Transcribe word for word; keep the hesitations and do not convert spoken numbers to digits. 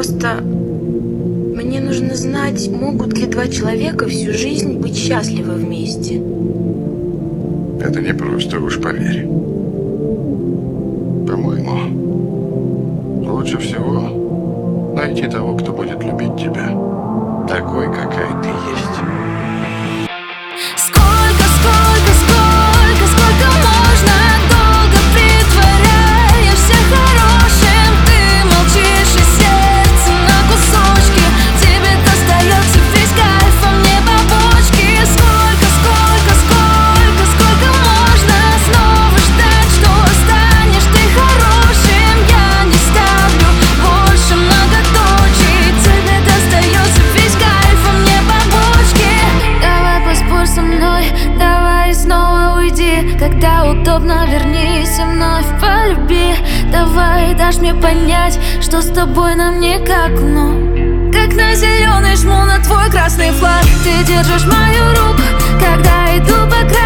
Просто мне нужно знать, могут ли два человека всю жизнь быть счастливы вместе. Это непросто, уж поверь. По-моему, лучше всего найти того, кто будет любить тебя такой, какая ты есть. Сколько, сколько, сколько, сколько можно долго притворяешься хорошим? Ты молчишь, и сердце на кусочки. Тебе достается весь кайф, а мне побочки. Сколько, сколько, сколько, сколько можно снова ждать, что станешь ты хорошим? Я не ставлю больше многоточий. Тебе достается весь кайф, а мне побочки. Давай поспорь со мной, давай снова уйди. Когда удобно, вернись и вновь полюби. Давай дашь мне понять, что с тобой нам никак, но как на зеленый жму на твой красный флаг. Ты держишь мою руку, когда иду по краю.